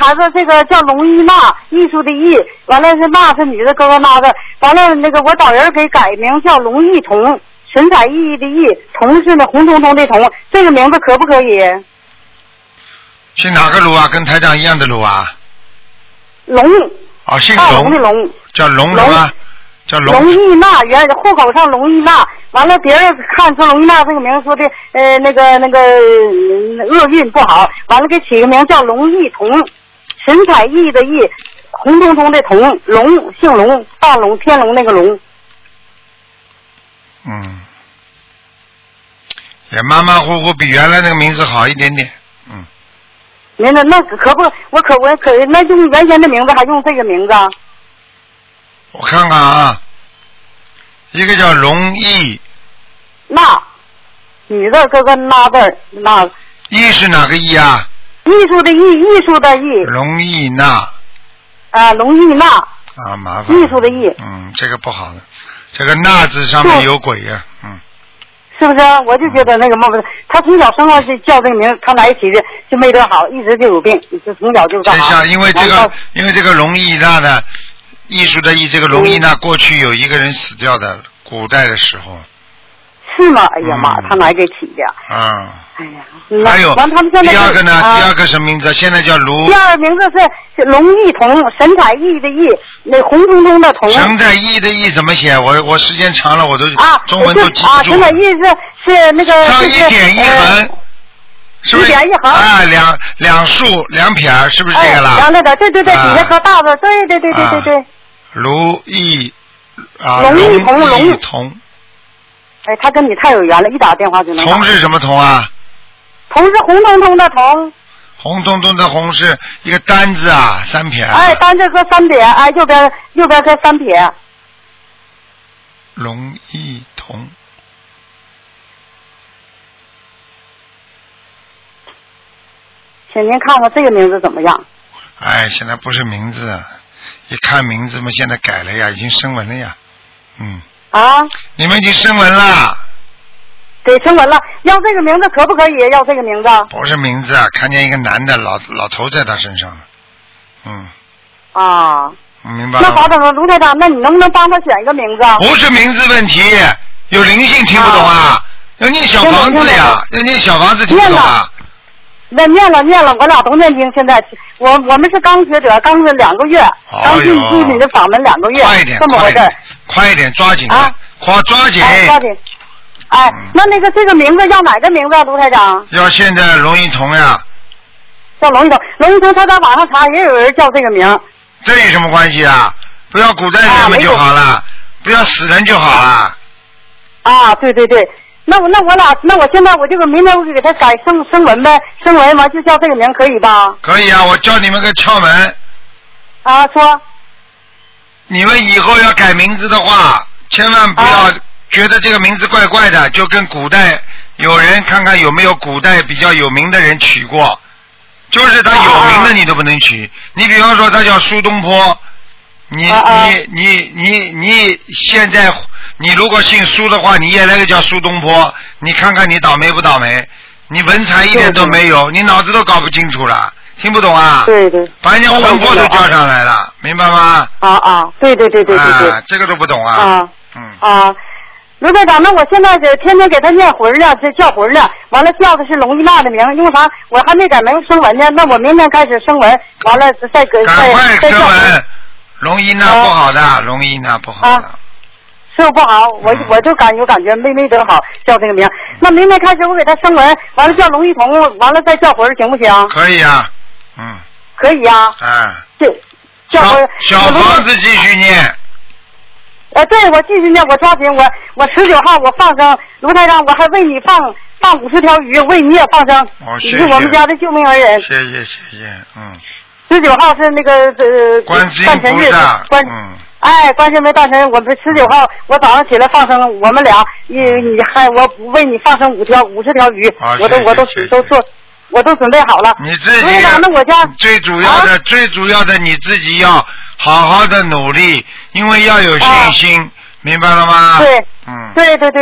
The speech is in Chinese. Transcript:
孩子这个叫龙艺娜，艺术的艺，完了是娜是女的哥哥娜的，完了那个我找人给改名叫龙艺彤，神采奕奕的奕，彤是那红彤彤的彤，这个名字可不可以？ 姓哪个卢啊？跟台长一样的卢啊？ 龙。 哦，姓龙的龙。 叫龙什么？叫龙艺娜，原户口上龙艺娜，完了别人看出龙艺娜这个名说的那个厄运不好，完了给起个名叫龙艺彤，神采奕奕的奕，红彤彤的彤，龙姓龙，大龙天龙那个龙。 也马马虎虎，比原来那个名字好一点点。 您那可不，我可那用原先的名字还用这个名字啊？ 我看看啊，一个叫龙艺娜，女的哥哥娜字娜。 艺是哪个艺啊？ 艺术的艺，艺术的艺。 龙艺娜。 龙艺娜。 啊，麻烦。 艺术的艺。 这个不好的，这个娜字上面有鬼呀， 是不是？我就觉得那个他从小生下就叫这个名，他在一起的就没得好，一直就有病，就从小就干啥？ 因为这个龙艺娜的艺术的艺，这个龙艺娜过去有一个人死掉的，古代的时候。 是吗？哎呀妈，他哪给起的？哎呀， 还有完他们现在第二个呢？第二个什么名字？现在叫卢。 第二个名字是龙艺彤，神采奕奕的奕，那红彤彤的彤。 神采奕奕的奕怎么写？我时间长了，我都中文都记不住。 神采奕奕是那个。 上一点一横。是不是？ 一点一横。 两竖两撇，是不是这个啦？ 那个，对，底下颗大字，对。 卢艺龙艺龙彤。 哎，他跟你太有缘了，一打电话就能。 彤是什么彤啊？ 彤是红彤彤的彤。 红彤彤的红是一个单字啊，三撇。 哎，单字和三撇，哎，右边跟三撇。 龙艺彤。 请您看看这个名字怎么样？ 哎，现在不是名字，一看名字嘛，现在改了呀，已经升文了呀，你们已经升文了。 给升文了，要这个名字可不可以？要这个名字？ 不是名字，看见一个男的老头在他身上了。 明白了。 那好的，卢台长，那你能不能帮他选一个名字？ 不是名字问题，有灵性听不懂啊？要念小房子呀，要念小房子听不懂啊？ 那念了，我俩都念经。现在我们是刚学者，刚是2个月，刚进入你的法门2个月， 快一点， 这么回事。 快一点，抓紧啊！抓紧！ 抓紧！哎，那个这个名字要哪个名字啊，卢台长？ 要现在龙艺彤呀。 叫龙艺彤，龙艺彤他在网上查也有人叫这个名。 这有什么关系啊？不要古代人们就好了，不要死人就好了。 对。那我现在我就明天我就给他改声文呗，声文完就叫这个名可以吧？ 可以啊，我教你们个窍门。 说。 你们以后要改名字的话，千万不要觉得这个名字怪怪的，就跟古代有人看看有没有古代比较有名的人取过，就是他有名的你都不能取。你比方说他叫苏东坡，你现在你如果姓苏的话，你也来个叫苏东坡，你看看你倒霉不倒霉？你文采一点都没有，你脑子都搞不清楚了，听不懂啊？ 对， 把人家魂魄都叫上来了，明白吗？ 对， 这个都不懂啊。 卢队长，那我现在天天给他念魂呢，这叫魂呢，完了叫的是龙一娜的名，因为啥？我还没改名声文呢，那我明天开始声文，完了再赶快声文。龙一娜不好的，龙一娜不好的。 是不好，我就有感觉没得好叫这个名。那明天开始我给他声文，完了叫龙一彤，完了再叫魂，行不行？ 可以啊， 可以啊。叫魂。 小房子继续念。 对，我继续念，我抓紧，我19号我放生，卢台长，我还为你放50条鱼，为你也放生。 谢谢。 你是我们家的救命恩人。 谢谢。 19号是那个观世音菩萨。 观世音大神，我们19号我早上起来放生，我们俩我为你放生50条鱼，我都准备好了。 你自己。 卢台长，那我家最主要的你自己要好好的努力，因为要有信心，明白了吗？ 对。